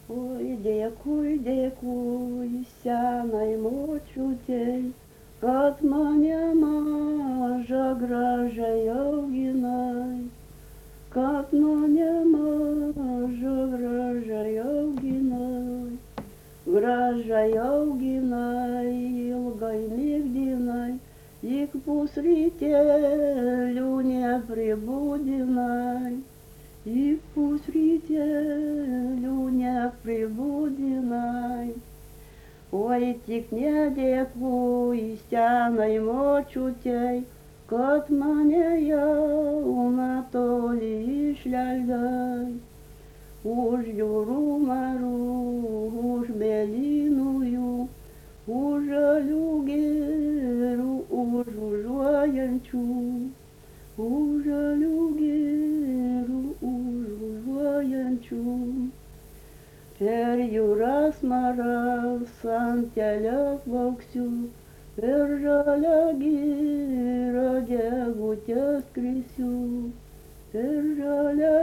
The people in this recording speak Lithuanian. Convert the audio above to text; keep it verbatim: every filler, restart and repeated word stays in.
Oi, dėkui, dėkui senai močiutei, kad mane mažą gražiai auginai, kad mane mažą gražiai auginai, gražiai auginai, ilgai migdinai, ik pusrytėlių nepribūdinai. Ik pusrytėlių nepribūdinai. Oi, tik nedėkui senai močiutei, kad mane jauną toli išleidai. Už jūrų marų, už mėlynų jų, už žalių gėrių, už užuojančių, už žalių gėrių, už užuojančių. Per jūras maras ant kelias plauksiu, per žalią girią gegutės skrisiu, per žalią